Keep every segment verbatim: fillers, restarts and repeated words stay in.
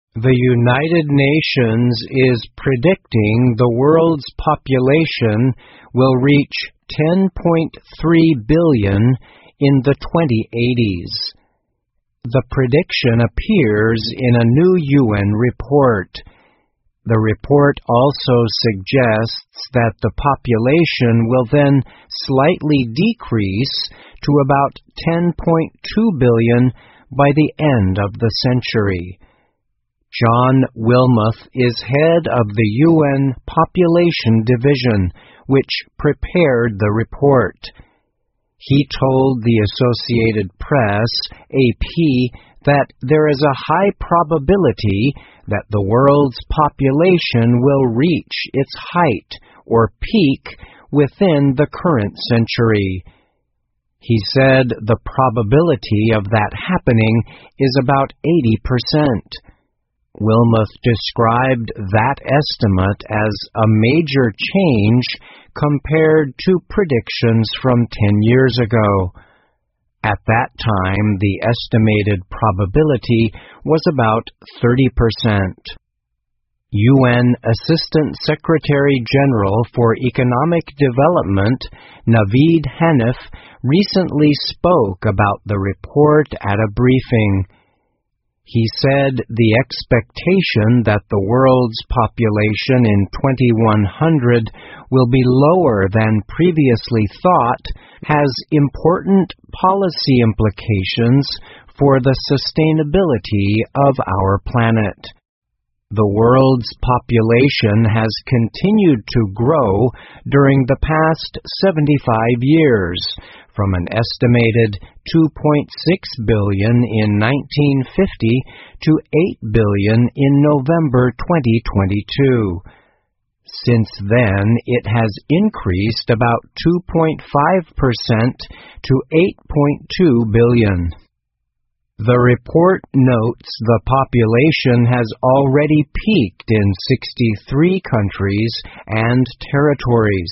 The United Nations is predicting the world's population will reach ten point three billion in the twenty eighties. The prediction appears in a new U N report. The report also suggests that the population will then slightly decrease to about ten point two billion by the end of the century. John Wilmoth is head of the U N Population Division, which prepared the report. He told the Associated Press, A P, that there is a high probability that the world's population will reach its height or peak within the current century. He said the probability of that happening is about eighty percent. Wilmoth described that estimate as a major change compared to predictions from ten years ago. At that time, the estimated probability was about thirty percent. U N Assistant Secretary General for Economic Development, Naveed Hanif, recently spoke about the report at a briefing. He said the expectation that the world's population in twenty-one hundred will be lower than previously thought has important policy implications for the sustainability of our planet. The world's population has continued to grow during the past seventy-five years, from an estimated two point six billion in nineteen fifty to eight billion in November twenty twenty-two. Since then, it has increased about two point five percent to eight point two billion. The report notes the population has already peaked in sixty-three countries and territories.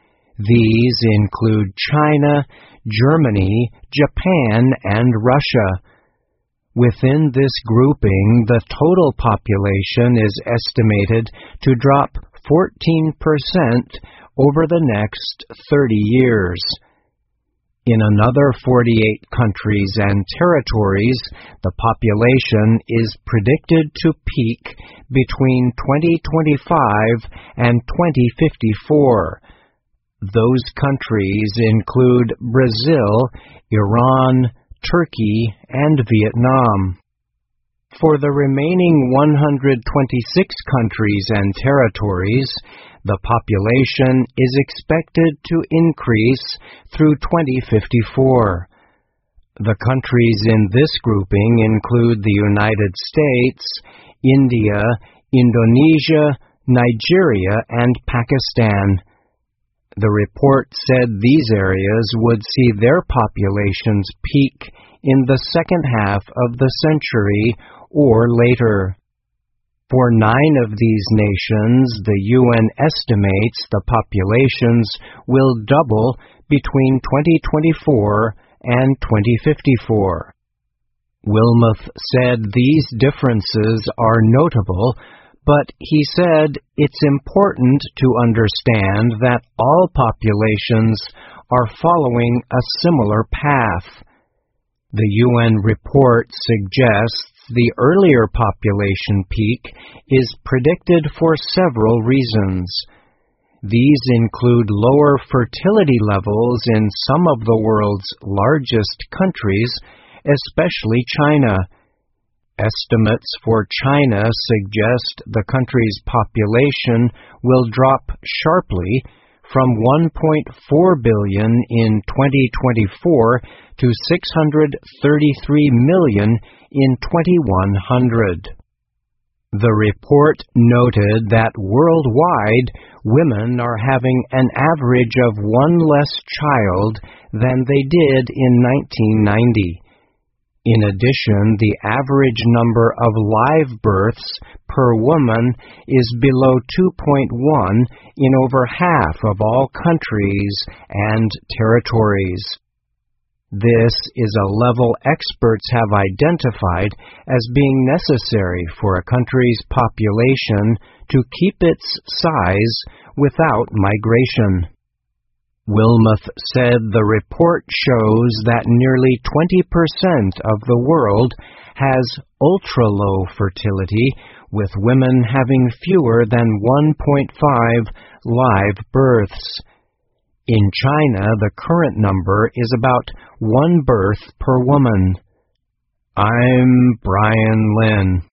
These include China, Germany, Japan, and Russia. Within this grouping, the total population is estimated to drop fourteen percent over the next thirty years. In another forty-eight countries and territories, the population is predicted to peak between twenty twenty-five and twenty fifty-four. Those countries include Brazil, Iran, Turkey, and Vietnam. For the remaining one hundred twenty-six countries and territories, the population is expected to increase through twenty fifty-four. The countries in this grouping include the United States, India, Indonesia, Nigeria, and Pakistan. The report said these areas would see their populations peak in the second half of the century or later. For nine of these nations, the U N estimates the populations will double between twenty twenty-four and twenty fifty-four. Wilmoth said these differences are notable, but he said it's important to understand that all populations are following a similar path. The U N report suggests the earlier population peak is predicted for several reasons. These include lower fertility levels in some of the world's largest countries, especially China. Estimates for China suggest the country's population will drop sharply from one point four billion in twenty twenty-four to six hundred thirty-three million in twenty-one hundred. The report noted that worldwide, women are having an average of one less child than they did in nineteen ninety. In addition, the average number of live births per woman is below two point one in over half of all countries and territories. This is a level experts have identified as being necessary for a country's population to keep its size without migration. Wilmoth said the report shows that nearly twenty percent of the world has ultra-low fertility, with women having fewer than one point five live births. In China, the current number is about one birth per woman. I'm Brian Lynn.